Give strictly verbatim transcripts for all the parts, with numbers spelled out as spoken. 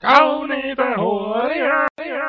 Kauniita huolia.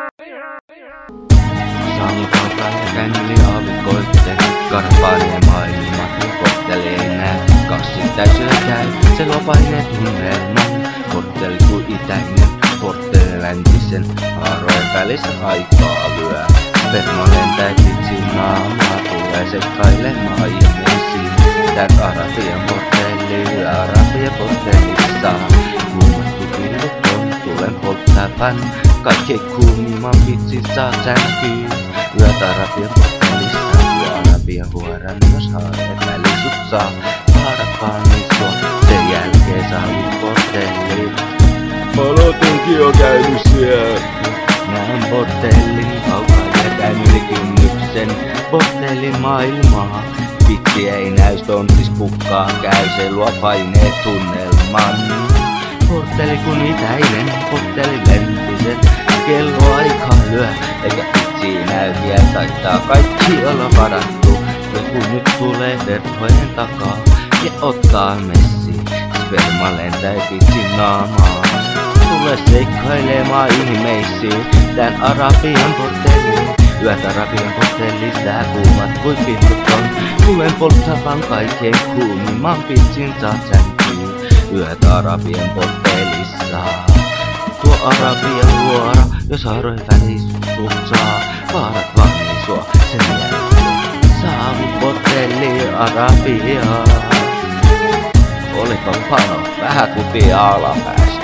Saamukaupan ja känneli aavikoitte, karpailee maailma, kortteli ei näe, kassit täysillä käy, se luo paineen tunnelman. Kortteli kuin itäinen, portteli läntisen, haarojen välissä aikaa lyö. Sperma lentää kitsin naamaa, tulee seikkailemaan ihmeisiin. Tän Arabian portteli, Arabian porttelissa. Kuumattu pilvet on, tulen polttavan, kaikkein kuumimman vitsit saa sänkyyn. Yöt Arabian porttelissa, yö Arabian huoran, jos haareet väli sut saa. Haaratkaan isua, sen jälkeen saavut porttelliin. Palotunkin on käynyt siellä. Näen bordellin kaukaa ja käyn yli kynnyksen bordellin maailmaa. Vitsi ei näy, tontis pukkaa käy, se luo paineet tunnelman. Bordelli kun itäinen, bordelli lentisen, kello aikaa lyö, eikä vitsi näy vielä, taitaa kaikki olla varattu. Joku nyt tulee verhojen takaa ja ottaa messi, sperma lentää vitsin naamaa. Tule seikkailemaan ihmeisiin, tän Arabian porttelliin. Yöt Arabian portellissa kuumat kuin pilkut on. Tulen polttavan kaikkein kuumimman pitsin saat sänkyyn. Yöt Arabian portellissa. Tuo Arabian luora, jos haarojen välisut saa. Vaarat vangii sua sen jälkeen. Saavut portelli Arabiaan. Olipa pano, vähän kutia alapäässä.